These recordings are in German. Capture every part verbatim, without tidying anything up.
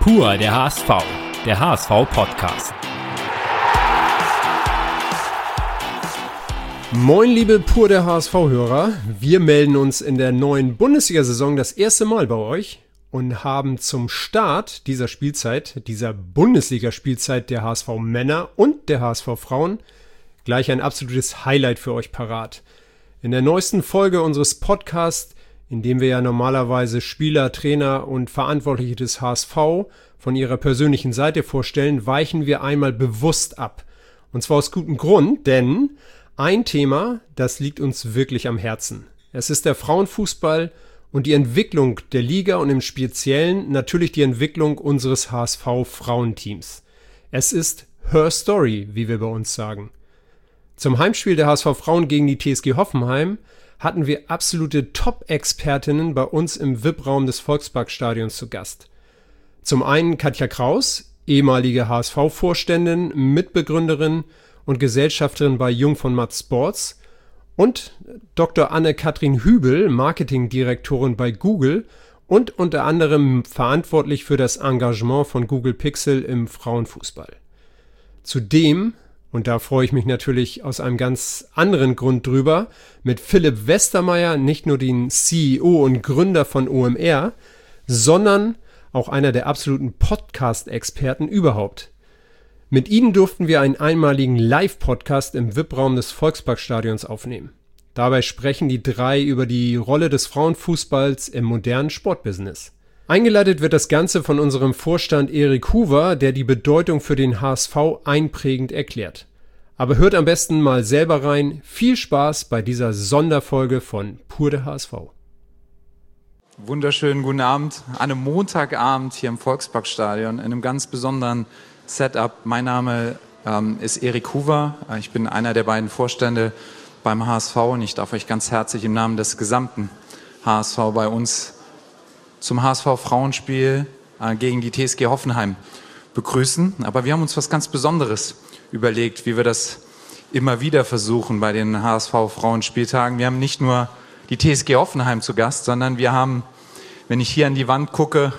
Pur der H S V, der H S V-Podcast. Moin liebe Pur der H S V-Hörer, wir melden uns in der neuen Bundesliga-Saison das erste Mal bei euch und haben zum Start dieser Spielzeit, dieser Bundesliga-Spielzeit der H S V-Männer und der H S V-Frauen gleich ein absolutes Highlight für euch parat. In der neuesten Folge unseres Podcasts, in dem wir ja normalerweise Spieler, Trainer und Verantwortliche des H S V von ihrer persönlichen Seite vorstellen, weichen wir einmal bewusst ab. Und zwar aus gutem Grund, denn ein Thema, das liegt uns wirklich am Herzen. Es ist der Frauenfußball und die Entwicklung der Liga und im Speziellen natürlich die Entwicklung unseres H S V-Frauenteams. Es ist Her Story, wie wir bei uns sagen. Zum Heimspiel der H S V-Frauen gegen die T S G Hoffenheim hatten wir absolute Top-Expertinnen bei uns im V I P-Raum des Volksparkstadions zu Gast. Zum einen Katja Kraus, ehemalige H S V-Vorständin, Mitbegründerin und Gesellschafterin bei Jung von Matt Sports, und Doktor Anne-Kathrin Hübel, Marketingdirektorin bei Google und unter anderem verantwortlich für das Engagement von Google Pixel im Frauenfußball. Zudem, und da freue ich mich natürlich aus einem ganz anderen Grund drüber, mit Philipp Westermeier, nicht nur den C E O und Gründer von O M R, sondern auch einer der absoluten Podcast-Experten überhaupt. Mit ihnen durften wir einen einmaligen Live-Podcast im V I P-Raum des Volksparkstadions aufnehmen. Dabei sprechen die drei über die Rolle des Frauenfußballs im modernen Sportbusiness. Eingeleitet wird das Ganze von unserem Vorstand Erik Huber, der die Bedeutung für den H S V einprägend erklärt. Aber hört am besten mal selber rein. Viel Spaß bei dieser Sonderfolge von Pur der H S V. Wunderschönen guten Abend an einem Montagabend hier im Volksparkstadion in einem ganz besonderen Setup. Mein Name ähm, ist Erik Huber. Ich bin einer der beiden Vorstände beim H S V und ich darf euch ganz herzlich im Namen des gesamten H S V bei uns zum H S V-Frauenspiel äh, gegen die T S G Hoffenheim begrüßen. Aber wir haben uns was ganz Besonderes überlegt, wie wir das immer wieder versuchen bei den H S V-Frauenspieltagen. Wir haben nicht nur die T S G Hoffenheim zu Gast, sondern wir haben, wenn ich hier an die Wand gucke,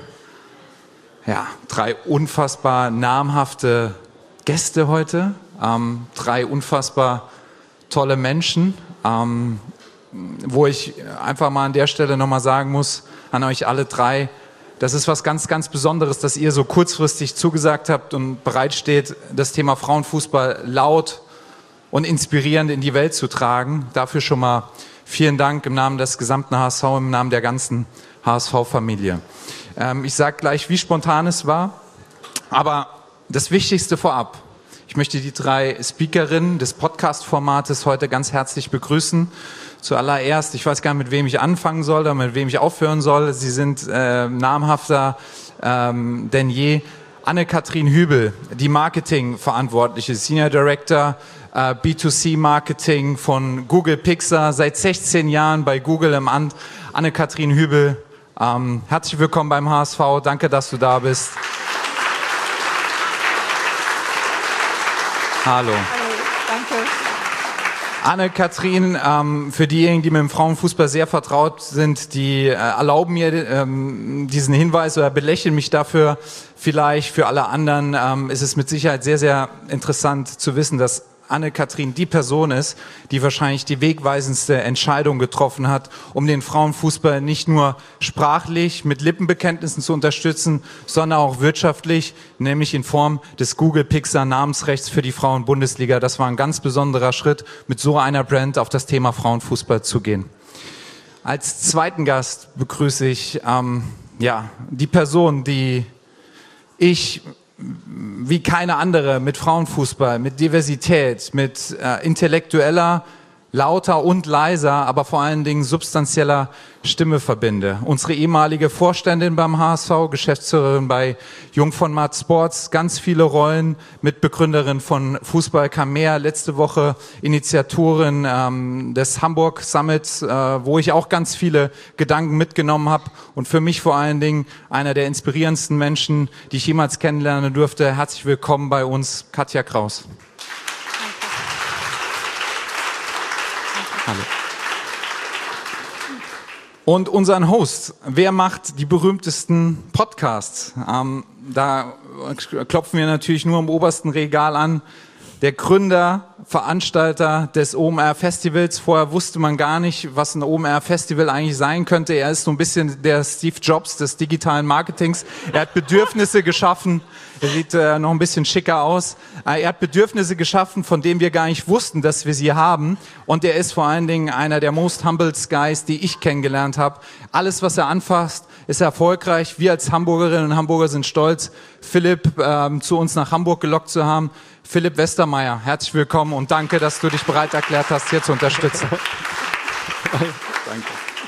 ja, drei unfassbar namhafte Gäste heute, ähm, drei unfassbar tolle Menschen, ähm, wo ich einfach mal an der Stelle nochmal sagen muss, an euch alle drei, das ist was ganz, ganz Besonderes, dass ihr so kurzfristig zugesagt habt und bereit steht, das Thema Frauenfußball laut und inspirierend in die Welt zu tragen. Dafür schon mal vielen Dank im Namen des gesamten H S V, im Namen der ganzen H S V-Familie. Ähm, ich sage gleich, wie spontan es war, aber das Wichtigste vorab. Ich möchte die drei Speakerinnen des Podcast-Formates heute ganz herzlich begrüßen. Zuallererst, ich weiß gar nicht, mit wem ich anfangen soll oder mit wem ich aufhören soll. Sie sind äh, namhafter ähm, denn je. Anne-Kathrin Hübel, die Marketingverantwortliche, Senior Director äh, B zwei C Marketing von Google Pixel, seit sechzehn Jahren bei Google im Amt. Anne-Kathrin Hübel, ähm, herzlich willkommen beim H S V. Danke, dass du da bist. Hallo. Hallo, danke. Anne-Kathrin, ähm, für diejenigen, die mit dem Frauenfußball sehr vertraut sind, die äh, erlauben mir ähm, diesen Hinweis oder belächeln mich dafür. Vielleicht für alle anderen ähm, ist es mit Sicherheit sehr, sehr interessant zu wissen, dass Anne-Kathrin die Person ist, die wahrscheinlich die wegweisendste Entscheidung getroffen hat, um den Frauenfußball nicht nur sprachlich mit Lippenbekenntnissen zu unterstützen, sondern auch wirtschaftlich, nämlich in Form des Google Pixel Namensrechts für die Frauen-Bundesliga. Das war ein ganz besonderer Schritt, mit so einer Brand auf das Thema Frauenfußball zu gehen. Als zweiten Gast begrüße ich ähm, ja, die Person, die ich wie keine andere mit Frauenfußball, mit Diversität, mit äh, intellektueller, lauter und leiser, aber vor allen Dingen substanzieller Stimme verbinde. Unsere ehemalige Vorständin beim H S V, Geschäftsführerin bei Jung von Matt Sports, ganz viele Rollen, Mitbegründerin von Fußball kann mehr, letzte Woche Initiatorin ähm, des Hamburg Summits, äh, wo ich auch ganz viele Gedanken mitgenommen habe und für mich vor allen Dingen einer der inspirierendsten Menschen, die ich jemals kennenlernen durfte. Herzlich willkommen bei uns, Katja Kraus. Hallo. Und unseren Host, wer macht die berühmtesten Podcasts? Ähm, da klopfen wir natürlich nur am obersten Regal an. Der Gründer, Veranstalter des O M R-Festivals. Vorher wusste man gar nicht, was ein O M R-Festival eigentlich sein könnte. Er ist so ein bisschen der Steve Jobs des digitalen Marketings. Er hat Bedürfnisse geschaffen. Er sieht äh, noch ein bisschen schicker aus. Äh, er hat Bedürfnisse geschaffen, von denen wir gar nicht wussten, dass wir sie haben. Und er ist vor allen Dingen einer der most humble guys, die ich kennengelernt habe. Alles, was er anfasst, ist erfolgreich. Wir als Hamburgerinnen und Hamburger sind stolz, Philipp ähm, zu uns nach Hamburg gelockt zu haben. Philipp Westermeier, herzlich willkommen und danke, dass du dich bereit erklärt hast, hier zu unterstützen. Danke.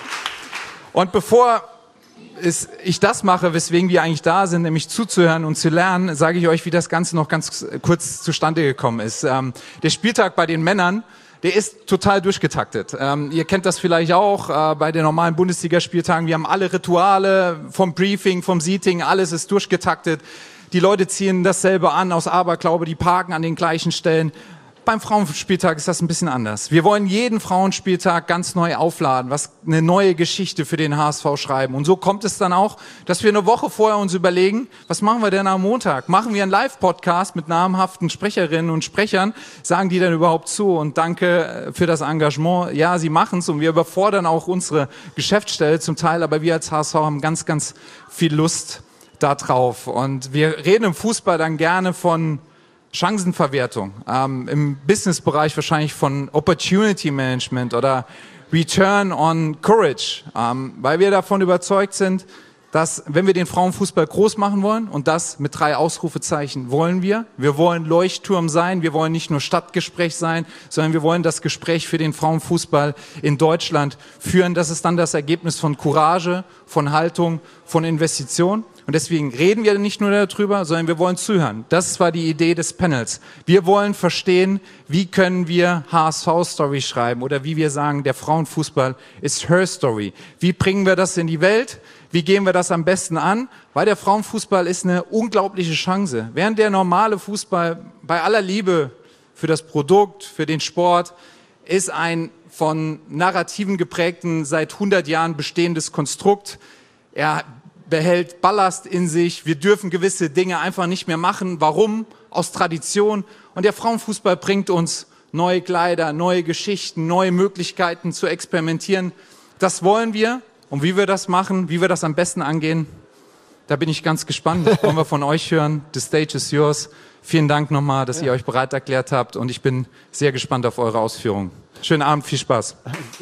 Und bevor ist, ich das mache, weswegen wir eigentlich da sind, nämlich zuzuhören und zu lernen, sage ich euch, wie das Ganze noch ganz kurz zustande gekommen ist. Ähm, der Spieltag bei den Männern, der ist total durchgetaktet. Ähm, ihr kennt das vielleicht auch äh, bei den normalen Bundesligaspieltagen. Wir haben alle Rituale vom Briefing, vom Seating, alles ist durchgetaktet. Die Leute ziehen dasselbe an aus Aberglaube, die parken an den gleichen Stellen. Beim Frauenspieltag ist das ein bisschen anders. Wir wollen jeden Frauenspieltag ganz neu aufladen, was eine neue Geschichte für den H S V schreiben. Und so kommt es dann auch, dass wir eine Woche vorher uns überlegen, was machen wir denn am Montag? Machen wir einen Live-Podcast mit namhaften Sprecherinnen und Sprechern? Sagen die denn überhaupt zu? Und danke für das Engagement. Ja, sie machen es und wir überfordern auch unsere Geschäftsstelle zum Teil, aber wir als H S V haben ganz, ganz viel Lust da drauf. Und wir reden im Fußball dann gerne von Chancenverwertung, ähm, im Businessbereich wahrscheinlich von Opportunity Management oder Return on Courage, ähm, weil wir davon überzeugt sind, dass wenn wir den Frauenfußball groß machen wollen, und das mit drei Ausrufezeichen wollen wir, wir wollen Leuchtturm sein, wir wollen nicht nur Stadtgespräch sein, sondern wir wollen das Gespräch für den Frauenfußball in Deutschland führen. Das ist dann das Ergebnis von Courage, von Haltung, von Investition. Und deswegen reden wir nicht nur darüber, sondern wir wollen zuhören. Das war die Idee des Panels. Wir wollen verstehen, wie können wir H S V-Story schreiben oder wie wir sagen, der Frauenfußball ist her Story. Wie bringen wir das in die Welt? Wie gehen wir das am besten an? Weil der Frauenfußball ist eine unglaubliche Chance. Während der normale Fußball bei aller Liebe für das Produkt, für den Sport, ist ein von Narrativen geprägten, seit hundert Jahren bestehendes Konstrukt. Er behält Ballast in sich. Wir dürfen gewisse Dinge einfach nicht mehr machen. Warum? Aus Tradition. Und der Frauenfußball bringt uns neue Kleider, neue Geschichten, neue Möglichkeiten zu experimentieren. Das wollen wir. Und wie wir das machen, wie wir das am besten angehen, da bin ich ganz gespannt. Das wollen wir von euch hören. The stage is yours. Vielen Dank nochmal, dass ihr euch bereit erklärt habt. Und ich bin sehr gespannt auf eure Ausführungen. Schönen Abend, viel Spaß.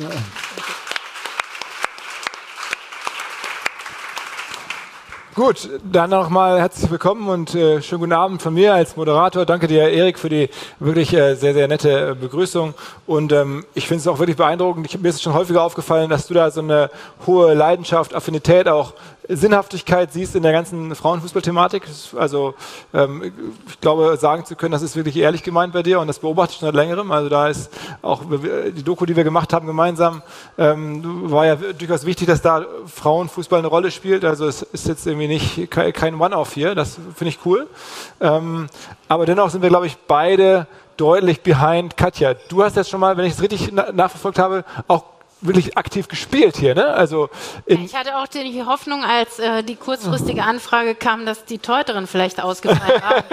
Gut, dann nochmal herzlich willkommen und äh, schönen guten Abend von mir als Moderator. Danke dir, Erik, für die wirklich äh, sehr, sehr nette äh, Begrüßung. Und ähm, ich finde es auch wirklich beeindruckend. Ich, mir ist es schon häufiger aufgefallen, dass du da so eine hohe Leidenschaft, Affinität, auch Sinnhaftigkeit siehst in der ganzen Frauenfußball-Thematik. Also ähm, ich glaube, sagen zu können, das ist wirklich ehrlich gemeint bei dir und das beobachte ich schon seit längerem. Also da ist auch die Doku, die wir gemacht haben gemeinsam, ähm, war ja durchaus wichtig, dass da Frauenfußball eine Rolle spielt. Also es ist jetzt irgendwie nicht kein One-Off hier, das finde ich cool. Ähm, aber dennoch sind wir, glaube ich, beide deutlich behind Katja. Du hast jetzt schon mal, wenn ich es richtig na- nachverfolgt habe, auch wirklich aktiv gespielt hier, ne? Also in ich hatte auch die Hoffnung, als äh, die kurzfristige Anfrage kam, dass die Teuterin vielleicht ausgefallen war.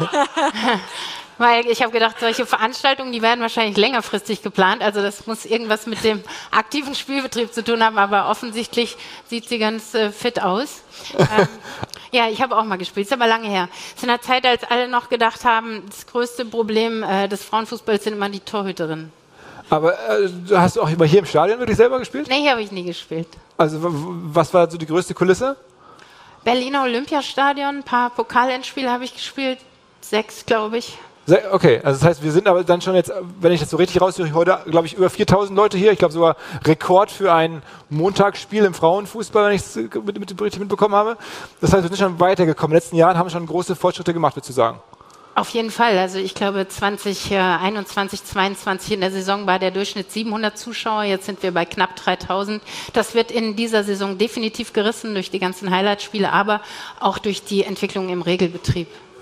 Weil ich habe gedacht, solche Veranstaltungen, die werden wahrscheinlich längerfristig geplant. Also das muss irgendwas mit dem aktiven Spielbetrieb zu tun haben, aber offensichtlich sieht sie ganz äh, fit aus. ähm, ja, ich habe auch mal gespielt, ist aber lange her. Es ist in der Zeit, als alle noch gedacht haben, das größte Problem äh, des Frauenfußballs sind immer die Torhüterinnen. Aber äh, hast du auch immer hier im Stadion wirklich selber gespielt? Nee, hier habe ich nie gespielt. Also w- was war so die größte Kulisse? Berliner Olympiastadion, ein paar Pokalendspiele habe ich gespielt, sechs, glaube ich. Okay, also das heißt, wir sind aber dann schon jetzt, wenn ich das so richtig raushöre, heute, glaube ich, über viertausend Leute hier. Ich glaube sogar Rekord für ein Montagsspiel im Frauenfußball, wenn ich es mit, mit, richtig mitbekommen habe. Das heißt, wir sind schon weitergekommen. In den letzten Jahren haben wir schon große Fortschritte gemacht, würdest du sagen? Auf jeden Fall. Also ich glaube, zwanzig einundzwanzig, zweiundzwanzig in der Saison war der Durchschnitt siebenhundert Zuschauer. Jetzt sind wir bei knapp dreitausend. Das wird in dieser Saison definitiv gerissen durch die ganzen Highlight-Spiele, aber auch durch die Entwicklung im Regelbetrieb.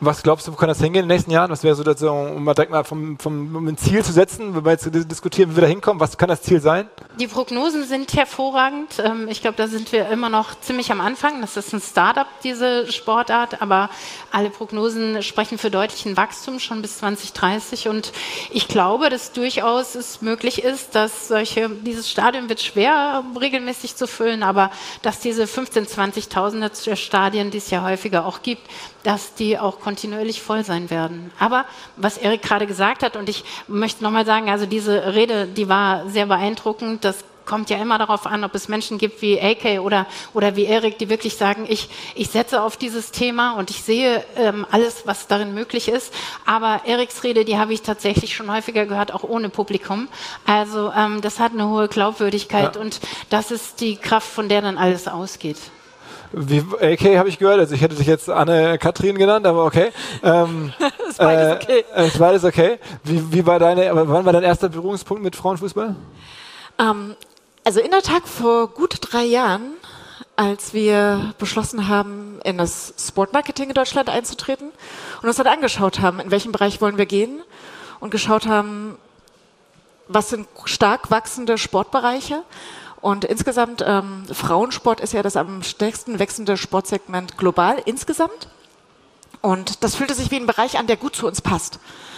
Was glaubst du, wo kann das hingehen in den nächsten Jahren? Was wäre so, das, um mal direkt mal vom, vom, um ein Ziel zu setzen, wenn wir jetzt diskutieren, wie wir da hinkommen? Was kann das Ziel sein? Die Prognosen sind hervorragend. Ich glaube, da sind wir immer noch ziemlich am Anfang. Das ist ein Start-up, diese Sportart, aber alle Prognosen sprechen für deutlichen Wachstum schon bis zwanzig dreißig. Und ich glaube, dass durchaus es möglich ist, dass solche, dieses Stadion wird schwer regelmäßig zu füllen, aber dass diese fünfzehntausend, zwanzigtausender Stadien, die es ja häufiger auch gibt, dass die auch kontinuierlich voll sein werden. Aber was Erik gerade gesagt hat, und ich möchte nochmal sagen, also diese Rede, die war sehr beeindruckend, das kommt ja immer darauf an, ob es Menschen gibt wie A K oder, oder wie Erik, die wirklich sagen, ich, ich setze auf dieses Thema und ich sehe ähm, alles, was darin möglich ist. Aber Eriks Rede, die habe ich tatsächlich schon häufiger gehört, auch ohne Publikum. Also ähm, das hat eine hohe Glaubwürdigkeit ja. Und das ist die Kraft, von der dann alles ausgeht. Wie A K habe ich gehört, also ich hätte dich jetzt Anne-Kathrin genannt, aber okay. Ähm, ist beides okay. Äh, ist beides okay. Wie, wie war deine, wann war dein erster Berührungspunkt mit Frauenfußball? Ähm, also in der Tat vor gut drei Jahren, als wir beschlossen haben, in das Sportmarketing in Deutschland einzutreten und uns dann angeschaut haben, in welchem Bereich wollen wir gehen und geschaut haben, was sind stark wachsende Sportbereiche. Und insgesamt, ähm, Frauensport ist ja das am stärksten wachsende Sportsegment global insgesamt. Und das fühlte sich wie ein Bereich an, der gut zu uns passt.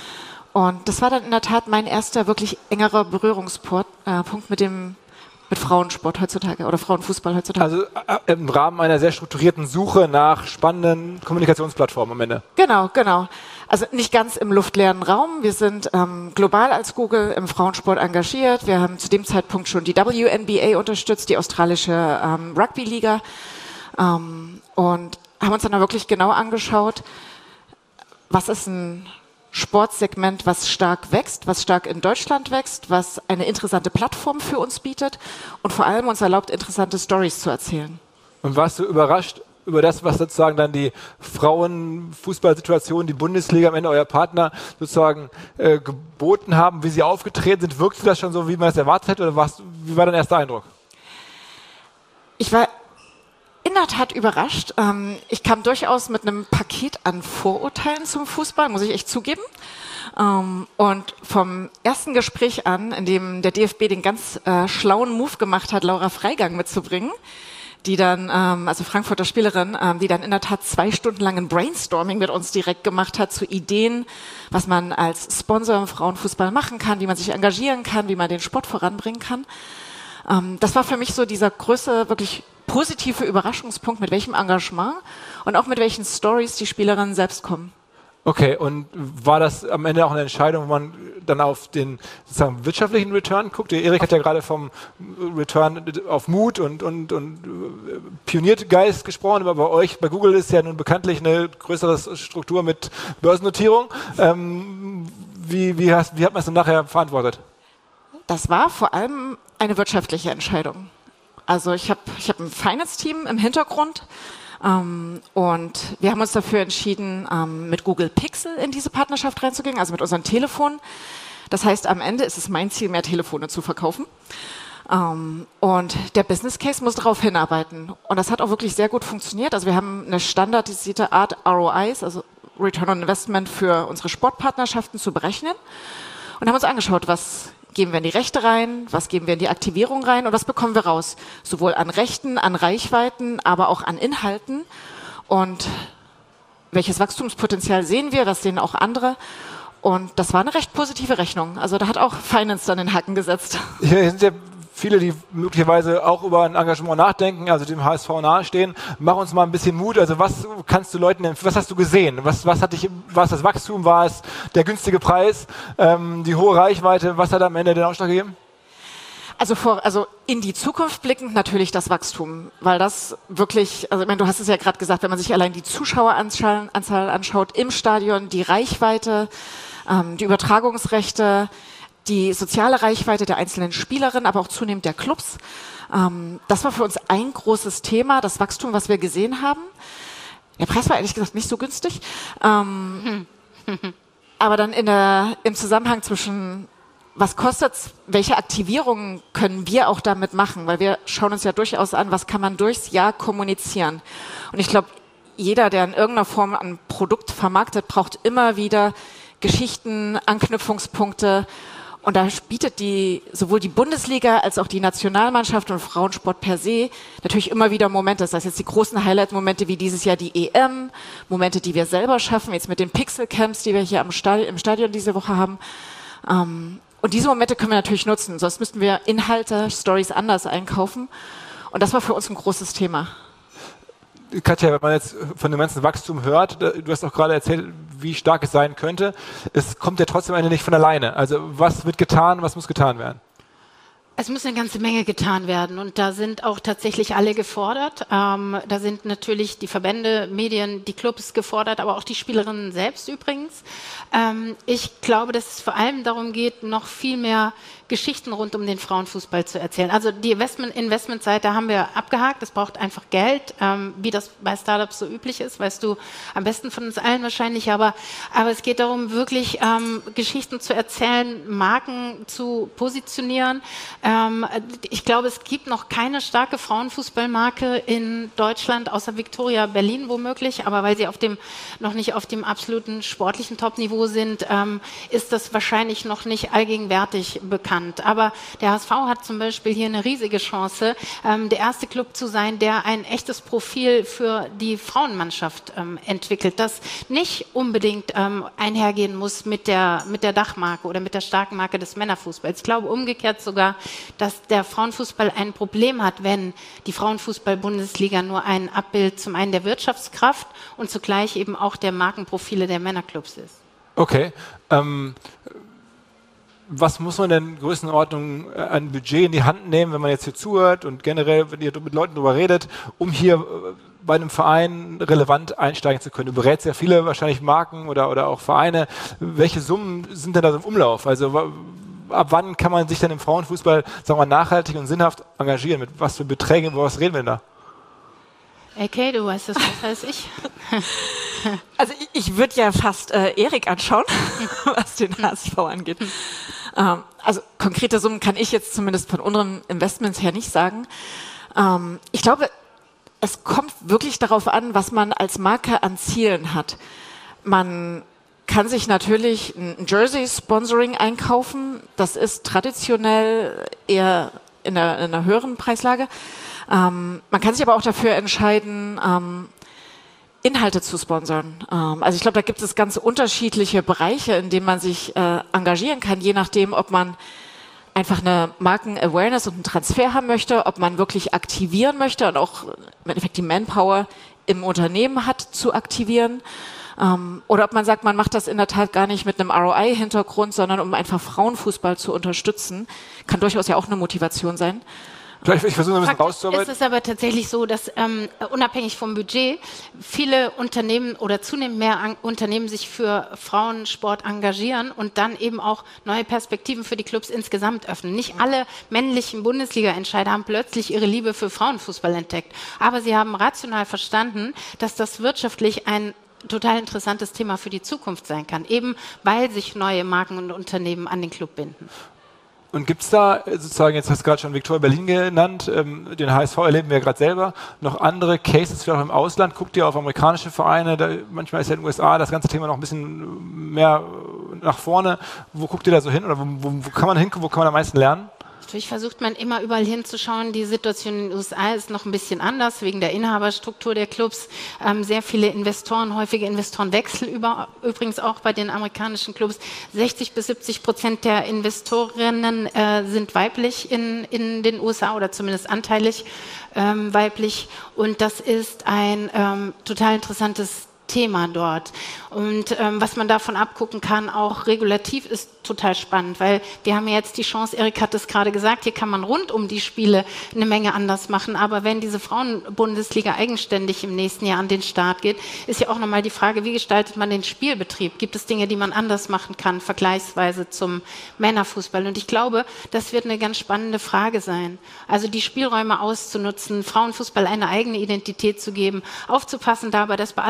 Und das war dann in der Tat mein erster wirklich engerer Berührungspunkt äh, Punkt mit dem mit Frauensport heutzutage oder Frauenfußball heutzutage. Also äh, im Rahmen einer sehr strukturierten Suche nach spannenden Kommunikationsplattformen am Ende. Genau, genau. Also nicht ganz im luftleeren Raum. Wir sind ähm, global als Google im Frauensport engagiert. Wir haben zu dem Zeitpunkt schon die W N B A unterstützt, die australische ähm, Rugby-Liga, ähm, und haben uns dann wirklich genau angeschaut, was ist ein Sportsegment, was stark wächst, was stark in Deutschland wächst, was eine interessante Plattform für uns bietet und vor allem uns erlaubt, interessante Storys zu erzählen. Und warst du überrascht über das, was sozusagen dann die Frauenfußballsituation, die Bundesliga, am Ende euer Partner sozusagen äh, geboten haben, wie sie aufgetreten sind? Wirkte das schon so, wie man es erwartet hätte, oder warst, wie war dein erster Eindruck? Ich war in der Tat überrascht. Ähm, ich kam durchaus mit einem Paket an Vorurteilen zum Fußball, muss ich echt zugeben. Ähm, und vom ersten Gespräch an, in dem der D F B den ganz äh, schlauen Move gemacht hat, Laura Freigang mitzubringen, die dann, ähm, also Frankfurter Spielerin, ähm, die dann in der Tat zwei Stunden lang ein Brainstorming mit uns direkt gemacht hat zu Ideen, was man als Sponsor im Frauenfußball machen kann, wie man sich engagieren kann, wie man den Sport voranbringen kann. Ähm, das war für mich so dieser größte, wirklich positive Überraschungspunkt, mit welchem Engagement und auch mit welchen Stories die Spielerinnen selbst kommen. Okay, und war das am Ende auch eine Entscheidung, wo man dann auf den sozusagen wirtschaftlichen Return guckt? Erik hat ja gerade vom Return auf Mut und, und, und Pioniergeist gesprochen, aber bei euch, bei Google ist ja nun bekanntlich eine größere Struktur mit Börsennotierung. Ähm, wie, wie, hast, wie hat man es dann nachher verantwortet? Das war vor allem eine wirtschaftliche Entscheidung. Also ich habe ich hab ein Finance-Team im Hintergrund, ähm, und wir haben uns dafür entschieden, ähm, mit Google Pixel in diese Partnerschaft reinzugehen, also mit unseren Telefonen. Das heißt, am Ende ist es mein Ziel, mehr Telefone zu verkaufen. Ähm, und der Business Case muss darauf hinarbeiten. Und das hat auch wirklich sehr gut funktioniert. Also wir haben eine standardisierte Art, R O Is, also Return on Investment, für unsere Sportpartnerschaften zu berechnen und haben uns angeschaut, was geben wir in die Rechte rein, was geben wir in die Aktivierung rein und was bekommen wir raus? Sowohl an Rechten, an Reichweiten, aber auch an Inhalten. Und welches Wachstumspotenzial sehen wir, was sehen auch andere? Und das war eine recht positive Rechnung. Also da hat auch Finance dann den Haken gesetzt. Hier sind ja viele, die möglicherweise auch über ein Engagement nachdenken, also dem H S V nahestehen. Mach uns mal ein bisschen Mut. Also was kannst du Leuten empfehlen? Was hast du gesehen? Was, was hat dich, war es das Wachstum? War es der günstige Preis? Ähm, die hohe Reichweite? Was hat am Ende den Ausschlag gegeben? Also, vor, also in die Zukunft blickend natürlich das Wachstum, weil das wirklich, also ich meine, du hast es ja gerade gesagt, wenn man sich allein die Zuschaueranzahl Anzahl anschaut im Stadion, die Reichweite, ähm, die Übertragungsrechte, die soziale Reichweite der einzelnen Spielerinnen, aber auch zunehmend der Clubs. Ähm, das war für uns ein großes Thema, das Wachstum, was wir gesehen haben. Der Preis war ehrlich gesagt nicht so günstig. Ähm, hm. Aber dann in der, im Zusammenhang zwischen, was kostet's, welche Aktivierungen können wir auch damit machen? Weil wir schauen uns ja durchaus an, was kann man durchs Jahr kommunizieren. Und ich glaube, jeder, der in irgendeiner Form ein Produkt vermarktet, braucht immer wieder Geschichten, Anknüpfungspunkte. Und da bietet die, sowohl die Bundesliga als auch die Nationalmannschaft und Frauensport per se natürlich immer wieder Momente. Das heißt jetzt die großen Highlight-Momente wie dieses Jahr die E M, Momente, die wir selber schaffen, jetzt mit den Pixel-Camps, die wir hier am Stadion, im Stadion diese Woche haben. Ähm, und diese Momente können wir natürlich nutzen. Sonst müssten wir Inhalte, Stories anders einkaufen. Und das war für uns ein großes Thema. Katja, wenn man jetzt von dem ganzen Wachstum hört, du hast auch gerade erzählt, wie stark es sein könnte, es kommt ja trotzdem am Ende nicht von alleine. Also was wird getan, was muss getan werden? Es muss eine ganze Menge getan werden und da sind auch tatsächlich alle gefordert. Ähm, da sind natürlich die Verbände, Medien, die Clubs gefordert, aber auch die Spielerinnen selbst übrigens. Ähm, ich glaube, dass es vor allem darum geht, noch viel mehr Geschichten rund um den Frauenfußball zu erzählen. Also die Investment- Investmentseite haben wir abgehakt. Es braucht einfach Geld, ähm, wie das bei Startups so üblich ist, weißt du am besten von uns allen wahrscheinlich. Aber, aber es geht darum, wirklich ähm, Geschichten zu erzählen, Marken zu positionieren. Ähm, ich glaube, es gibt noch keine starke Frauenfußballmarke in Deutschland, außer Victoria Berlin womöglich. Aber weil sie auf dem, noch nicht auf dem absoluten sportlichen Topniveau sind, ähm, ist das wahrscheinlich noch nicht allgegenwärtig bekannt. Aber der H S V hat zum Beispiel hier eine riesige Chance, ähm, der erste Club zu sein, der ein echtes Profil für die Frauenmannschaft ähm, entwickelt, das nicht unbedingt ähm, einhergehen muss mit der, mit der Dachmarke oder mit der starken Marke des Männerfußballs. Ich glaube umgekehrt sogar, dass der Frauenfußball ein Problem hat, wenn die Frauenfußball-Bundesliga nur ein Abbild zum einen der Wirtschaftskraft und zugleich eben auch der Markenprofile der Männerclubs ist. Okay. Ähm Was muss man denn Größenordnung an Budget in die Hand nehmen, wenn man jetzt hier zuhört und generell, wenn ihr mit Leuten darüber redet, um hier bei einem Verein relevant einsteigen zu können? Du berätst ja viele wahrscheinlich Marken oder, oder auch Vereine. Welche Summen sind denn da so im Umlauf? Also ab wann kann man sich denn im Frauenfußball, sagen wir mal, nachhaltig und sinnhaft engagieren? Mit was für Beträgen, über was reden wir denn da? Okay, du weißt das besser als ich. Also ich, ich würde ja fast äh, Erik anschauen, was den H S V angeht. Ähm, also konkrete Summen kann ich jetzt zumindest von unseren Investments her nicht sagen. Ähm, ich glaube, es kommt wirklich darauf an, was man als Marke an Zielen hat. Man kann sich natürlich ein Jersey-Sponsoring einkaufen. Das ist traditionell eher in einer, in einer höheren Preislage. Ähm, man kann sich aber auch dafür entscheiden, ähm, Inhalte zu sponsern. Ähm, also ich glaube, da gibt es ganz unterschiedliche Bereiche, in denen man sich äh, engagieren kann, je nachdem, ob man einfach eine Marken-Awareness und einen Transfer haben möchte, ob man wirklich aktivieren möchte und auch im Endeffekt die Manpower im Unternehmen hat, zu aktivieren. Ähm, oder ob man sagt, man macht das in der Tat gar nicht mit einem R O I-Hintergrund, sondern um einfach Frauenfußball zu unterstützen. Kann durchaus ja auch eine Motivation sein. Vielleicht, ich versuche ein bisschen rauszuarbeiten. Es ist aber tatsächlich so, dass ähm, unabhängig vom Budget viele Unternehmen oder zunehmend mehr an, Unternehmen sich für Frauensport engagieren und dann eben auch neue Perspektiven für die Clubs insgesamt öffnen. Nicht alle männlichen Bundesliga-Entscheider haben plötzlich ihre Liebe für Frauenfußball entdeckt, aber sie haben rational verstanden, dass das wirtschaftlich ein total interessantes Thema für die Zukunft sein kann, eben weil sich neue Marken und Unternehmen an den Club binden. Und gibt es da sozusagen, jetzt hast du gerade schon Victoria Berlin genannt, ähm, den H S V erleben wir ja gerade selber, noch andere Cases vielleicht auch im Ausland? Guckt ihr auf amerikanische Vereine, da, manchmal ist ja in den U S A das ganze Thema noch ein bisschen mehr nach vorne. Wo guckt ihr da so hin oder wo, wo, wo kann man hingucken, wo kann man am meisten lernen? Natürlich versucht man immer überall hinzuschauen. Die Situation in den U S A ist noch ein bisschen anders, wegen der Inhaberstruktur der Clubs. Ähm, sehr viele Investoren, häufige Investorenwechsel über, übrigens auch bei den amerikanischen Clubs. sechzig bis siebzig Prozent der Investorinnen äh, sind weiblich in, in den U S A oder zumindest anteilig ähm, weiblich. Und das ist ein ähm, total interessantes Thema dort. Und ähm, was man davon abgucken kann, auch regulativ, ist total spannend, weil wir haben ja jetzt die Chance, Erik hat es gerade gesagt, hier kann man rund um die Spiele eine Menge anders machen, aber wenn diese Frauenbundesliga eigenständig im nächsten Jahr an den Start geht, ist ja auch nochmal die Frage, wie gestaltet man den Spielbetrieb? Gibt es Dinge, die man anders machen kann, vergleichsweise zum Männerfußball? Und ich glaube, das wird eine ganz spannende Frage sein. Also die Spielräume auszunutzen, Frauenfußball eine eigene Identität zu geben, aufzupassen dabei, dass bei aller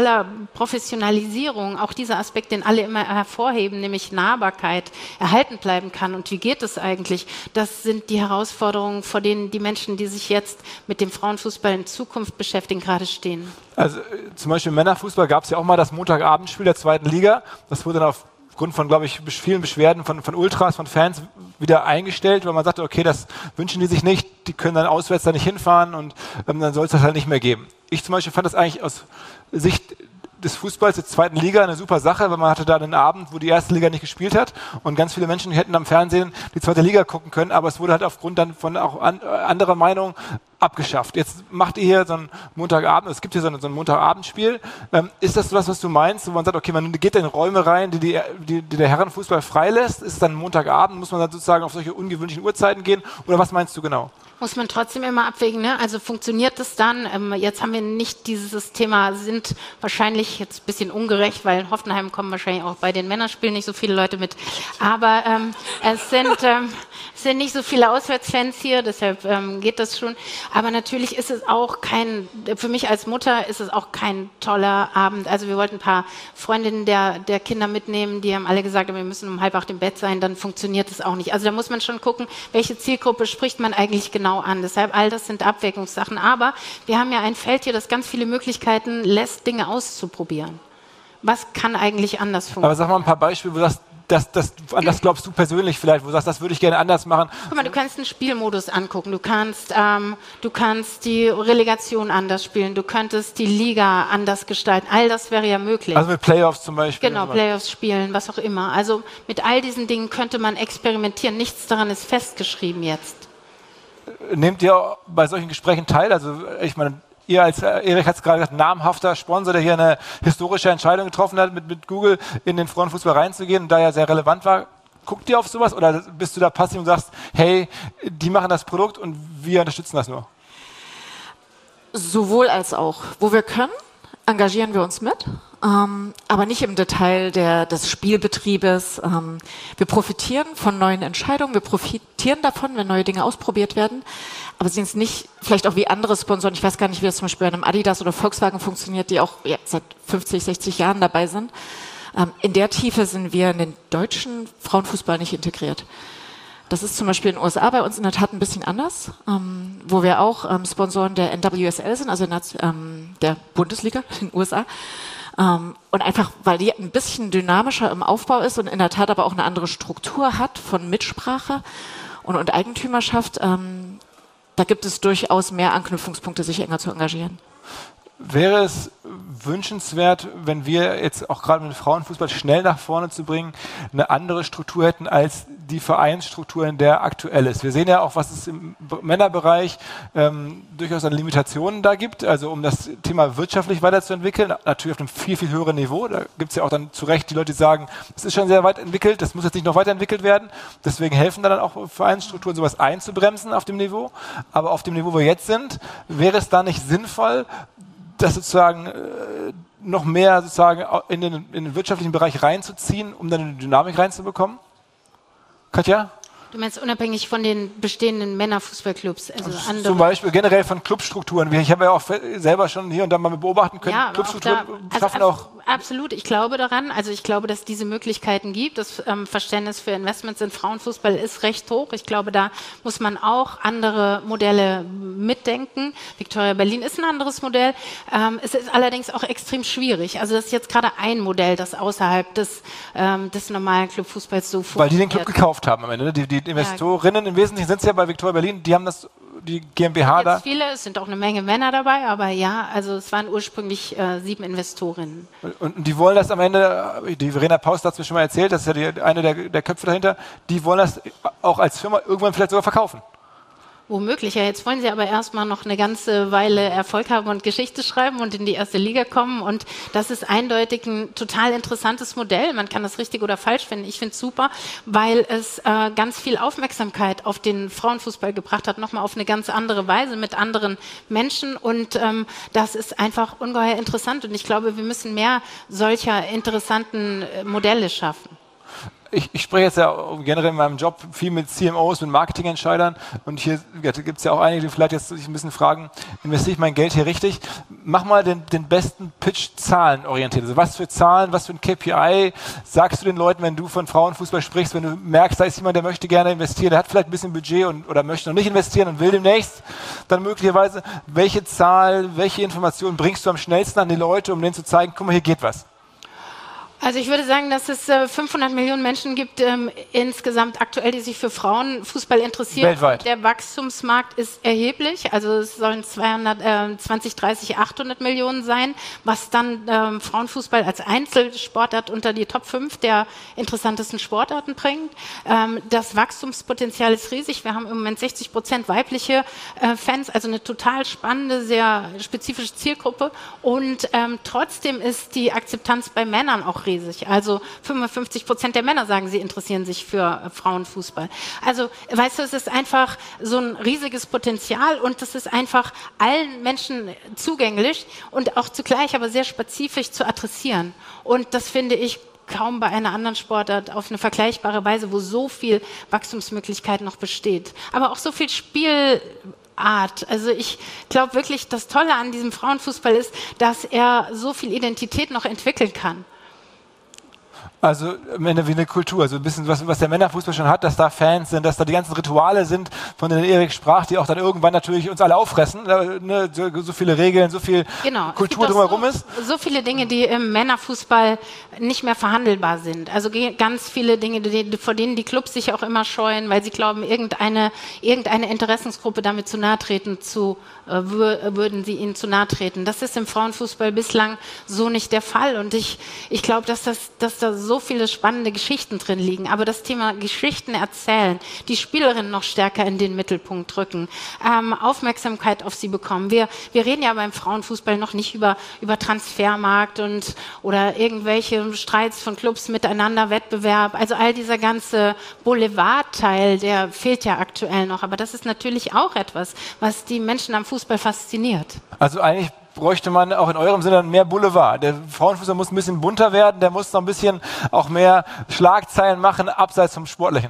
Professionalisierung, auch dieser Aspekt, den alle immer hervorheben, nämlich Nahbarkeit, erhalten bleiben kann. Und wie geht es eigentlich? Das sind die Herausforderungen, vor denen die Menschen, die sich jetzt mit dem Frauenfußball in Zukunft beschäftigen, gerade stehen. Also zum Beispiel im Männerfußball gab es ja auch mal das Montagabendspiel der zweiten Liga. Das wurde dann aufgrund von, glaube ich, vielen Beschwerden von, von Ultras, von Fans wieder eingestellt, weil man sagte, okay, das wünschen die sich nicht, die können dann auswärts da nicht hinfahren und ähm, dann soll es das halt nicht mehr geben. Ich zum Beispiel fand das eigentlich aus Sicht des Fußballs der zweiten Liga eine super Sache, weil man hatte da einen Abend, wo die erste Liga nicht gespielt hat und ganz viele Menschen hätten am Fernsehen die zweite Liga gucken können, aber es wurde halt aufgrund dann von auch an, anderer Meinung abgeschafft. Jetzt macht ihr hier so einen Montagabend, es gibt hier so ein, so ein Montagabendspiel. Ähm, ist das was, was du meinst, wo man sagt, okay, man geht in Räume rein, die, die, die, die der Herrenfußball freilässt? Ist es dann Montagabend? Muss man dann sozusagen auf solche ungewöhnlichen Uhrzeiten gehen? Oder was meinst du genau? Muss man trotzdem immer abwägen, ne? Also funktioniert das dann? Ähm, jetzt haben wir nicht dieses Thema, sind wahrscheinlich jetzt ein bisschen ungerecht, weil in Hoffenheim kommen wahrscheinlich auch bei den Männerspielen nicht so viele Leute mit. Aber ähm, es sind, ähm, es sind nicht so viele Auswärtsfans hier, deshalb ähm, geht das schon. Aber natürlich ist es auch kein, für mich als Mutter ist es auch kein toller Abend. Also wir wollten ein paar Freundinnen der, der Kinder mitnehmen, die haben alle gesagt, wir müssen um halb acht im Bett sein, dann funktioniert es auch nicht. Also da muss man schon gucken, welche Zielgruppe spricht man eigentlich genau an. Deshalb all das sind Abwägungssachen. Aber wir haben ja ein Feld hier, das ganz viele Möglichkeiten lässt, Dinge auszuprobieren. Was kann eigentlich anders funktionieren? Aber sag mal ein paar Beispiele, wo du sagst, das, das, an das glaubst du persönlich vielleicht, wo du sagst, das würde ich gerne anders machen. Guck mal, du kannst einen Spielmodus angucken, du kannst, ähm, du kannst die Relegation anders spielen, du könntest die Liga anders gestalten, all das wäre ja möglich. Also mit Playoffs zum Beispiel. Genau, Playoffs spielen, was auch immer. Also mit all diesen Dingen könnte man experimentieren, nichts daran ist festgeschrieben jetzt. Nehmt ihr bei solchen Gesprächen teil? Also ich meine, ihr als, Erik hat es gerade gesagt, namhafter Sponsor, der hier eine historische Entscheidung getroffen hat, mit, mit Google in den Frauenfußball reinzugehen und da ja sehr relevant war. Guckt ihr auf sowas oder bist du da passiv und sagst, hey, die machen das Produkt und wir unterstützen das nur? Sowohl als auch. Wo wir können, engagieren wir uns mit, ähm, aber nicht im Detail der, des Spielbetriebes. Ähm, wir profitieren von neuen Entscheidungen, wir profitieren davon, wenn neue Dinge ausprobiert werden, aber sind es nicht, vielleicht auch wie andere Sponsoren, ich weiß gar nicht, wie das zum Beispiel bei einem Adidas oder Volkswagen funktioniert, die auch ja, seit fünfzig, sechzig Jahren dabei sind. Ähm, in der Tiefe sind wir in den deutschen Frauenfußball nicht integriert. Das ist zum Beispiel in den U S A bei uns in der Tat ein bisschen anders, ähm, wo wir auch ähm, Sponsoren der N W S L sind, also ähm, der Bundesliga in den U S A. Ähm, und einfach, weil die ein bisschen dynamischer im Aufbau ist und in der Tat aber auch eine andere Struktur hat von Mitsprache und, und Eigentümerschaft, ähm, da gibt es durchaus mehr Anknüpfungspunkte, sich enger zu engagieren. Wäre es wünschenswert, wenn wir jetzt auch gerade mit dem Frauenfußball schnell nach vorne zu bringen, eine andere Struktur hätten als die Vereinsstruktur, in der aktuell ist. Wir sehen ja auch, was es im Männerbereich ähm, durchaus an Limitationen da gibt, also um das Thema wirtschaftlich weiterzuentwickeln, natürlich auf einem viel, viel höheren Niveau. Da gibt es ja auch dann zu Recht die Leute, die sagen, es ist schon sehr weit entwickelt, das muss jetzt nicht noch weiterentwickelt werden. Deswegen helfen dann auch Vereinsstrukturen, sowas einzubremsen auf dem Niveau. Aber auf dem Niveau, wo wir jetzt sind, wäre es da nicht sinnvoll, das sozusagen äh, noch mehr sozusagen in den, in den wirtschaftlichen Bereich reinzuziehen, um dann eine Dynamik reinzubekommen? Katja? Du meinst unabhängig von den bestehenden Männerfußballclubs? Also andere. Zum Beispiel generell von Clubstrukturen. Ich habe ja auch selber schon hier und da mal beobachten können, ja, Clubstrukturen auch schaffen also, auch... Absolut, ich glaube daran. Also ich glaube, dass diese Möglichkeiten gibt. Das ähm, Verständnis für Investments in Frauenfußball ist recht hoch. Ich glaube, da muss man auch andere Modelle mitdenken. Victoria Berlin ist ein anderes Modell. Ähm, es ist allerdings auch extrem schwierig. Also das ist jetzt gerade ein Modell, das außerhalb des, ähm, des normalen Clubfußballs so funktioniert. Weil die den Club gekauft haben am Ende. Die, die Investorinnen im Wesentlichen sind es ja bei Victoria Berlin, die haben das, die GmbH jetzt da. Viele, es sind auch eine Menge Männer dabei, aber ja, also es waren ursprünglich äh, sieben Investorinnen. Und die wollen das am Ende, die Verena Paus hat es mir schon mal erzählt, das ist ja die, eine der, der Köpfe dahinter, die wollen das auch als Firma irgendwann vielleicht sogar verkaufen. Womöglich, ja. Jetzt wollen sie aber erstmal noch eine ganze Weile Erfolg haben und Geschichte schreiben und in die erste Liga kommen. Und das ist eindeutig ein total interessantes Modell. Man kann das richtig oder falsch finden. Ich finde es super, weil es äh, ganz viel Aufmerksamkeit auf den Frauenfußball gebracht hat, nochmal auf eine ganz andere Weise mit anderen Menschen. Und ähm, das ist einfach ungeheuer interessant. Und ich glaube, wir müssen mehr solcher interessanten äh, Modelle schaffen. ich, ich spreche jetzt ja generell in meinem Job viel mit C M Os, mit Marketingentscheidern und hier gibt es ja auch einige, die vielleicht jetzt sich ein bisschen fragen, investiere ich mein Geld hier richtig? Mach mal den, den besten Pitch zahlenorientiert. Also was für Zahlen, was für ein K P I sagst du den Leuten, wenn du von Frauenfußball sprichst, wenn du merkst, da ist jemand, der möchte gerne investieren, der hat vielleicht ein bisschen Budget und, oder möchte noch nicht investieren und will demnächst, dann möglicherweise, welche Zahl, welche Informationen bringst du am schnellsten an die Leute, um denen zu zeigen, guck mal, hier geht was? Also ich würde sagen, dass es äh, fünfhundert Millionen Menschen gibt ähm, insgesamt aktuell, die sich für Frauenfußball interessieren. Weltweit. Der Wachstumsmarkt ist erheblich, also es sollen zweihundert, äh, zwanzig dreißig achthundert Millionen sein, was dann ähm, Frauenfußball als Einzelsportart unter die Top fünf der interessantesten Sportarten bringt. Ähm, das Wachstumspotenzial ist riesig. Wir haben im Moment sechzig Prozent weibliche äh, Fans, also eine total spannende, sehr spezifische Zielgruppe. Und ähm, trotzdem ist die Akzeptanz bei Männern auch riesig. Also fünfundfünfzig Prozent der Männer sagen, sie interessieren sich für äh, Frauenfußball. Also, weißt du, es ist einfach so ein riesiges Potenzial und es ist einfach allen Menschen zugänglich und auch zugleich aber sehr spezifisch zu adressieren. Und das finde ich kaum bei einer anderen Sportart auf eine vergleichbare Weise, wo so viel Wachstumsmöglichkeit noch besteht. Aber auch so viel Spiel Art. Also ich glaube wirklich, das Tolle an diesem Frauenfußball ist, dass er so viel Identität noch entwickeln kann. Also am Ende wie eine Kultur, also ein bisschen was, was der Männerfußball schon hat, dass da Fans sind, dass da die ganzen Rituale sind, von denen Erik sprach, die auch dann irgendwann natürlich uns alle auffressen, ne? so, so viele Regeln, so viel genau. Kultur drumherum so, ist. So viele Dinge, die im Männerfußball nicht mehr verhandelbar sind. Also ganz viele Dinge, die, vor denen die Clubs sich auch immer scheuen, weil sie glauben, irgendeine, irgendeine Interessensgruppe damit zu nahe treten zu äh, würden sie ihnen zu nahe treten. Das ist im Frauenfußball bislang so nicht der Fall und ich, ich glaube, dass, das, dass da so viele spannende Geschichten drin liegen, aber das Thema Geschichten erzählen, die Spielerinnen noch stärker in den Mittelpunkt drücken, ähm, Aufmerksamkeit auf sie bekommen. Wir, wir reden ja beim Frauenfußball noch nicht über, über Transfermarkt und oder irgendwelche Streits von Clubs miteinander, Wettbewerb, also all dieser ganze Boulevardteil, der fehlt ja aktuell noch, aber das ist natürlich auch etwas, was die Menschen am Fußball fasziniert. Also eigentlich bräuchte man auch in eurem Sinne mehr Boulevard. Der Frauenfußball muss ein bisschen bunter werden, der muss noch ein bisschen auch mehr Schlagzeilen machen, abseits vom Sportlichen.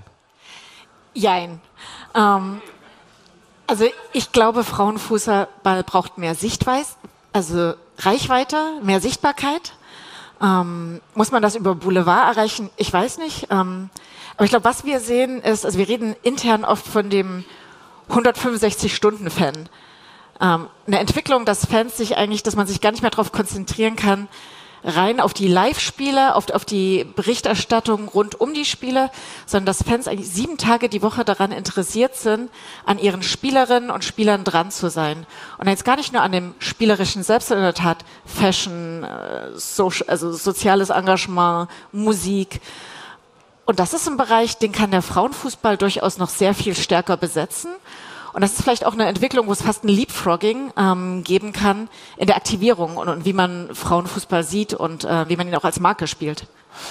Jein. Ähm, also ich glaube, Frauenfußball braucht mehr Sichtweise, also Reichweite, mehr Sichtbarkeit. Ähm, muss man das über Boulevard erreichen? Ich weiß nicht. Ähm, aber ich glaube, was wir sehen ist, also wir reden intern oft von dem hundertfünfundsechzig-Stunden-Fan. Ähm, eine Entwicklung, dass Fans sich eigentlich, dass man sich gar nicht mehr darauf konzentrieren kann, rein auf die Live-Spiele, auf, auf die Berichterstattung rund um die Spiele, sondern dass Fans eigentlich sieben Tage die Woche daran interessiert sind, an ihren Spielerinnen und Spielern dran zu sein. Und jetzt gar nicht nur an dem spielerischen Selbst, sondern in der Tat Fashion, äh, Social, also soziales Engagement, Musik. Und das ist ein Bereich, den kann der Frauenfußball durchaus noch sehr viel stärker besetzen. Und das ist vielleicht auch eine Entwicklung, wo es fast ein Leapfrogging ähm, geben kann in der Aktivierung und, und wie man Frauenfußball sieht und äh, wie man ihn auch als Marke spielt.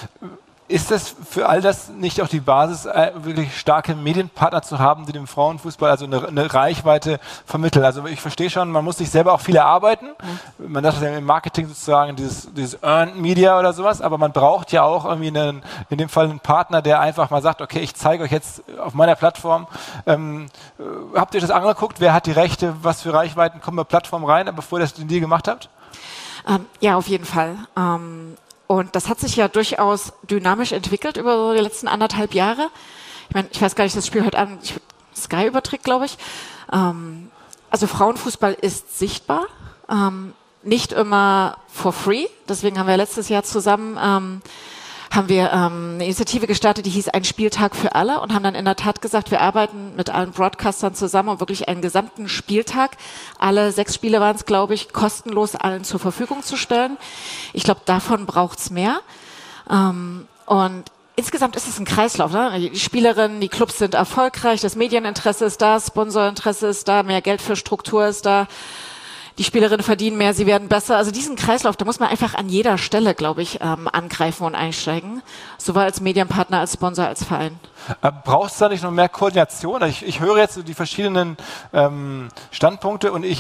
Ist das für all das nicht auch die Basis, wirklich starke Medienpartner zu haben, die dem Frauenfußball also eine, eine Reichweite vermitteln? Also ich verstehe schon, man muss sich selber auch viel erarbeiten. Mhm. Man sagt ja im Marketing sozusagen dieses, dieses Earned Media oder sowas, aber man braucht ja auch irgendwie einen, in dem Fall einen Partner, der einfach mal sagt, okay, ich zeige euch jetzt auf meiner Plattform, ähm, habt ihr das angeguckt, wer hat die Rechte, was für Reichweiten kommen bei Plattformen rein, bevor ihr das den Deal gemacht habt? Ähm, ja, auf jeden Fall. Ähm Und das hat sich ja durchaus dynamisch entwickelt über so die letzten anderthalb Jahre. Ich meine, ich weiß gar nicht, das Spiel heute Abend, ich, Sky überträgt, glaube ich. Ähm, also Frauenfußball ist sichtbar, ähm, nicht immer for free. Deswegen haben wir letztes Jahr zusammen ähm, haben wir ähm, eine Initiative gestartet, die hieß Ein Spieltag für alle und haben dann in der Tat gesagt, wir arbeiten mit allen Broadcastern zusammen, um wirklich einen gesamten Spieltag, alle sechs Spiele waren es, glaube ich, kostenlos allen zur Verfügung zu stellen. Ich glaube, davon braucht's mehr. Ähm, und insgesamt ist es ein Kreislauf. Ne? Die Spielerinnen, die Clubs sind erfolgreich, das Medieninteresse ist da, Sponsorinteresse ist da, mehr Geld für Struktur ist da. Die Spielerinnen verdienen mehr, sie werden besser. Also diesen Kreislauf, da muss man einfach an jeder Stelle, glaube ich, ähm, angreifen und einsteigen. Sowohl als Medienpartner, als Sponsor, als Verein. Braucht es da nicht noch mehr Koordination? Ich, ich höre jetzt so die verschiedenen ähm, Standpunkte und ich, ich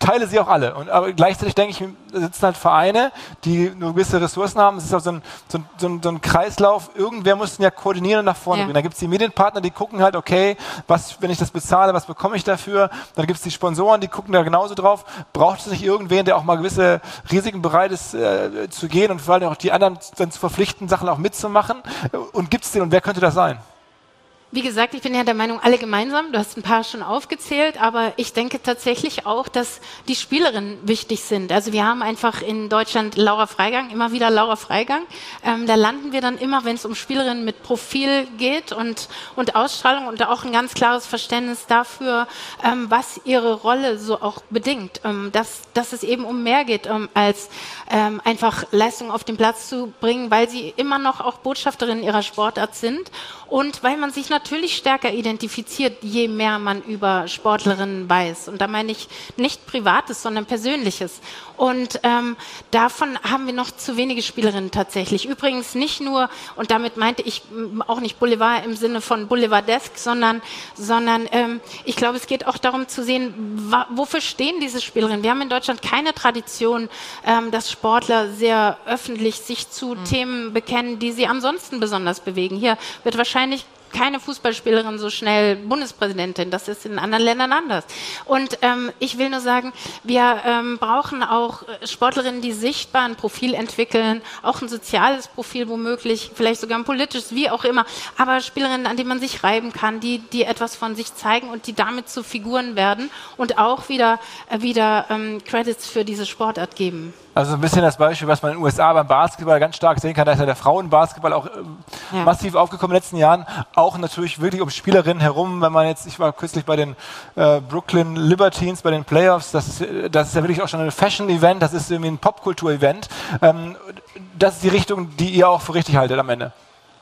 teile sie auch alle. Und, aber gleichzeitig denke ich, da sitzen halt Vereine, die nur gewisse Ressourcen haben. Es ist auch so ein, so ein, so ein, so ein Kreislauf. Irgendwer muss den ja koordinieren und nach vorne Ja. bringen. Da gibt es die Medienpartner, die gucken halt, okay, was, wenn ich das bezahle, was bekomme ich dafür? Dann gibt es die Sponsoren, die gucken da genauso drauf. Braucht es nicht irgendwen, der auch mal gewisse Risiken bereit ist äh, zu gehen und vor allem auch die anderen dann zu verpflichten, Sachen auch mitzumachen? Und gibt es den und wer könnte das sein? Wie gesagt, ich bin ja der Meinung, alle gemeinsam. Du hast ein paar schon aufgezählt, aber ich denke tatsächlich auch, dass die Spielerinnen wichtig sind. Also wir haben einfach in Deutschland Laura Freigang, immer wieder Laura Freigang. Ähm, da landen wir dann immer, wenn es um Spielerinnen mit Profil geht und, und Ausstrahlung und auch ein ganz klares Verständnis dafür, ähm, was ihre Rolle so auch bedingt. Ähm, dass, dass es eben um mehr geht, ähm, als ähm, einfach Leistung auf den Platz zu bringen, weil sie immer noch auch Botschafterinnen ihrer Sportart sind und weil man sich natürlich stärker identifiziert, je mehr man über Sportlerinnen weiß. Und da meine ich nicht Privates, sondern Persönliches. Und ähm, davon haben wir noch zu wenige Spielerinnen tatsächlich. Übrigens nicht nur, und damit meinte ich auch nicht Boulevard im Sinne von Boulevardesk, sondern, sondern ähm, ich glaube, es geht auch darum zu sehen, wa- wofür stehen diese Spielerinnen. Wir haben in Deutschland keine Tradition, ähm, dass Sportler sehr öffentlich sich zu mhm. Themen bekennen, die sie ansonsten besonders bewegen. Hier wird wahrscheinlich keine Fußballspielerin so schnell Bundespräsidentin. Das ist in anderen Ländern anders. Und ähm, ich will nur sagen, wir ähm, brauchen auch Sportlerinnen, die sichtbar ein Profil entwickeln, auch ein soziales Profil womöglich, vielleicht sogar ein politisches, wie auch immer. Aber Spielerinnen, an denen man sich reiben kann, die, die etwas von sich zeigen und die damit zu Figuren werden und auch wieder, äh, wieder ähm, Credits für diese Sportart geben. Also ein bisschen das Beispiel, was man in den U S A beim Basketball ganz stark sehen kann, da ist ja der Frauenbasketball auch ähm, Ja. massiv aufgekommen in den letzten Jahren. Auch natürlich wirklich um Spielerinnen herum, wenn man jetzt, ich war kürzlich bei den äh, Brooklyn Libertines, bei den Playoffs, das ist, das ist ja wirklich auch schon ein Fashion-Event, das ist irgendwie ein Popkultur-Event. Ähm, das ist die Richtung, die ihr auch für richtig haltet am Ende.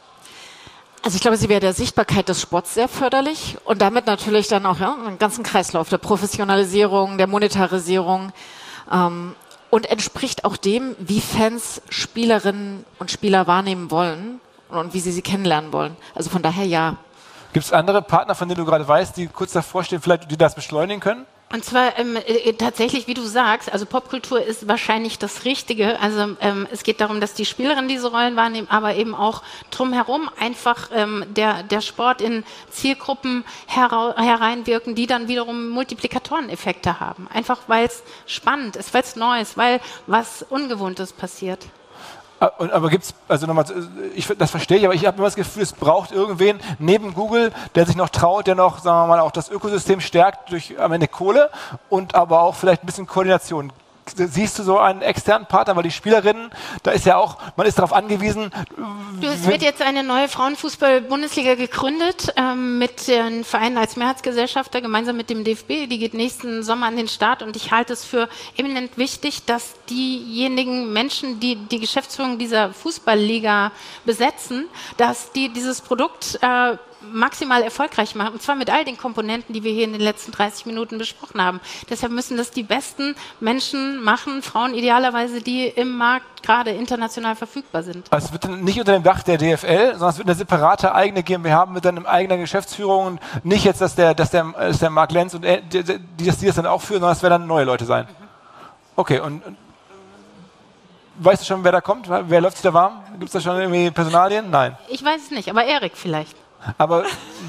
Also ich glaube, sie wäre der Sichtbarkeit des Sports sehr förderlich und damit natürlich dann auch ja, einen ganzen Kreislauf der Professionalisierung, der Monetarisierung. Ähm, Und entspricht auch dem, wie Fans Spielerinnen und Spieler wahrnehmen wollen und wie sie sie kennenlernen wollen. Also von daher ja. Gibt es andere Partner, von denen du gerade weißt, die kurz davor stehen, vielleicht die das beschleunigen können? Und zwar ähm, äh, tatsächlich, wie du sagst, also Popkultur ist wahrscheinlich das Richtige. Also ähm, es geht darum, dass die Spielerinnen diese Rollen wahrnehmen, aber eben auch drumherum einfach ähm, der, der Sport in Zielgruppen hera- hereinwirken, die dann wiederum Multiplikatoreneffekte haben. Einfach weil es spannend ist, weil es neu ist, weil was Ungewohntes passiert. Aber gibt es, also nochmal, ich, das verstehe ich, aber ich habe immer das Gefühl, es braucht irgendwen neben Google, der sich noch traut, der noch, sagen wir mal, auch das Ökosystem stärkt durch am Ende Kohle und aber auch vielleicht ein bisschen Koordination. Siehst du so einen externen Partner, weil die Spielerinnen, da ist ja auch, man ist darauf angewiesen. Du, es wird jetzt eine neue Frauenfußball-Bundesliga gegründet ähm, mit den Vereinen als Mehrheitsgesellschafter gemeinsam mit dem D F B. Die geht nächsten Sommer an den Start und ich halte es für eminent wichtig, dass diejenigen Menschen, die die Geschäftsführung dieser Fußballliga besetzen, dass die dieses Produkt äh, maximal erfolgreich machen, und zwar mit all den Komponenten, die wir hier in den letzten dreißig Minuten besprochen haben. Deshalb müssen das die besten Menschen machen, Frauen idealerweise, die im Markt gerade international verfügbar sind. Also es wird dann nicht unter dem Dach der D F L, sondern es wird eine separate eigene GmbH haben mit dann einer eigenen Geschäftsführung und nicht jetzt, dass der, dass der, dass der Marc Lenz und er, die, die, dass die das dann auch führen, sondern es werden dann neue Leute sein. Okay, und, und weißt du schon, wer da kommt? Wer läuft sich da warm? Gibt es da schon irgendwie Personalien? Nein. Ich weiß es nicht, aber Erik vielleicht. Aber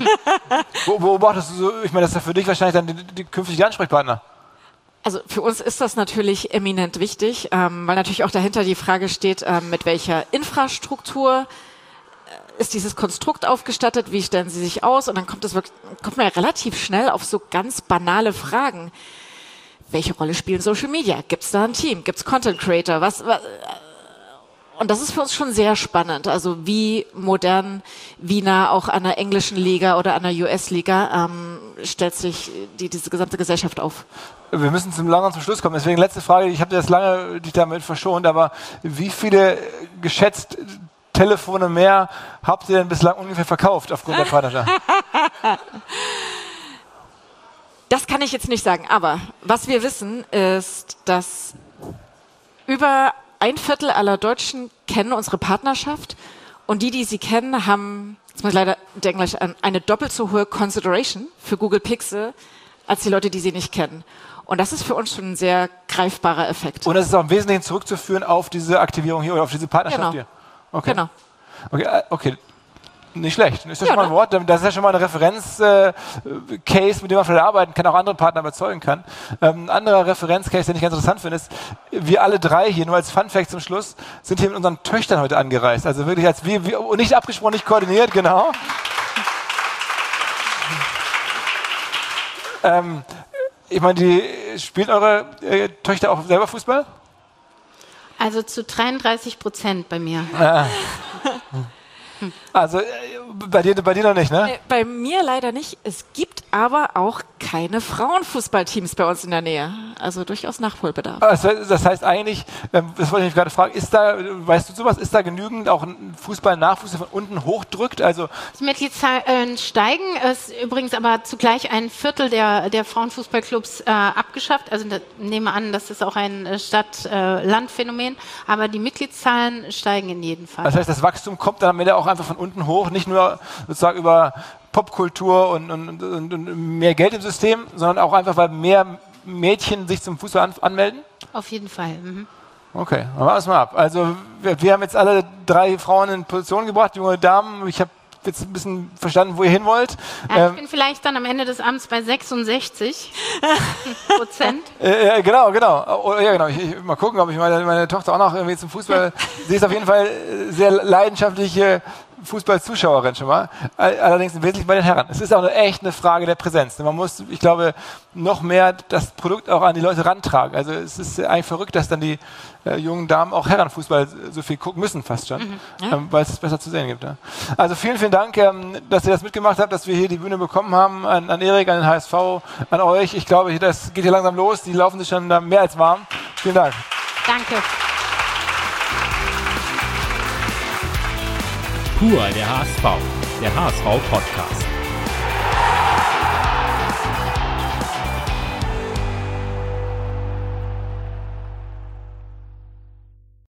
wo beobachtest du so, ich meine, das ist ja für dich wahrscheinlich dann die, die künftige Ansprechpartner. Also für uns ist das natürlich eminent wichtig, ähm, weil natürlich auch dahinter die Frage steht, ähm, mit welcher Infrastruktur ist dieses Konstrukt aufgestattet, wie stellen sie sich aus? Und dann kommt, es wirklich, kommt man ja relativ schnell auf so ganz banale Fragen. Welche Rolle spielen Social Media? Gibt es da ein Team? Gibt es Content Creator? Was, was Und das ist für uns schon sehr spannend. Also wie modern, wie nah auch an der englischen Liga oder an der U S-Liga ähm, stellt sich die, diese gesamte Gesellschaft auf. Wir müssen zum langsam zum Schluss kommen. Deswegen letzte Frage. Ich habe jetzt lange dich damit verschont, aber wie viele geschätzt Telefone mehr habt ihr denn bislang ungefähr verkauft aufgrund der Partnerschaft? Das kann ich jetzt nicht sagen. Aber was wir wissen, ist, dass über ein Viertel aller Deutschen kennen unsere Partnerschaft und die, die sie kennen, haben, jetzt muss ich leider denken gleich an, eine doppelt so hohe Consideration für Google Pixel als die Leute, die sie nicht kennen. Und das ist für uns schon ein sehr greifbarer Effekt. Und das ist auch im Wesentlichen zurückzuführen auf diese Aktivierung hier oder auf diese Partnerschaft Genau. hier? Okay. Genau. Okay, äh, okay. Nicht schlecht. Ist ja, Ja, schon mal ein ne? Wort. Das ist ja schon mal ein Referenz-Case, äh, mit dem man vielleicht arbeiten kann, auch andere Partner überzeugen kann. Ähm, ein anderer Referenz-Case, den ich ganz interessant finde, ist, wir alle drei hier, nur als Fun-Fact zum Schluss, sind hier mit unseren Töchtern heute angereist. Also wirklich als wir, wir nicht abgesprochen, nicht koordiniert, genau. ähm, ich meine, die spielt eure äh, Töchter auch selber Fußball? Also zu dreiunddreißig Prozent bei mir. Ah. Also äh, bei dir, bei dir noch nicht, ne? Äh, Bei mir leider nicht. Es gibt aber auch keine Frauenfußballteams bei uns in der Nähe. Also durchaus Nachholbedarf. Das heißt, das heißt eigentlich, ähm, das wollte ich mich gerade fragen, ist da, weißt du sowas, ist da genügend auch ein Fußball-Nachwuchs, der von unten hochdrückt? Also Die Mitgliedszahlen steigen, ist übrigens aber zugleich ein Viertel der, der Frauenfußballclubs äh, abgeschafft. Also da, nehme an, das ist auch ein äh, Stadt-Land-Phänomen, aber die Mitgliedszahlen steigen in jedem Fall. das heißt, das Wachstum kommt dann am Ende auch einfach von unten hoch, nicht nur sozusagen über Popkultur und, und, und, und mehr Geld im System, sondern auch einfach, weil mehr Mädchen sich zum Fußball an, anmelden? Auf jeden Fall. Mhm. Okay, dann machen wir es mal ab. Also wir, wir haben jetzt alle drei Frauen in Position gebracht, junge Damen. Ich habe jetzt ein bisschen verstanden, wo ihr hin wollt. Ja, Ähm, ich bin vielleicht dann am Ende des Abends bei sechsundsechzig Prozent. Äh, äh, genau, genau. Oh, ja, genau. Ich, ich, mal gucken, ob ich meine, meine Tochter auch noch irgendwie zum Fußball. Sie ist auf jeden Fall äh, sehr leidenschaftliche Fußballzuschauerin schon mal. All- Allerdings im Wesentlichen bei den Herren. Es ist auch eine, echt eine Frage der Präsenz. Man muss, ich glaube, noch mehr das Produkt auch an die Leute rantragen. Also es ist eigentlich verrückt, dass dann die äh, jungen Damen auch Herrenfußball so viel gucken müssen, fast schon, Mhm. ähm, weil es besser zu sehen gibt. Ja. Also vielen, vielen Dank, ähm, dass ihr das mitgemacht habt, dass wir hier die Bühne bekommen haben. An, an Erik, an den H S V, an euch. Ich glaube, das geht hier langsam los. Die laufen sich schon da mehr als warm. Vielen Dank. Danke. Pur der H S V, der H S V Podcast.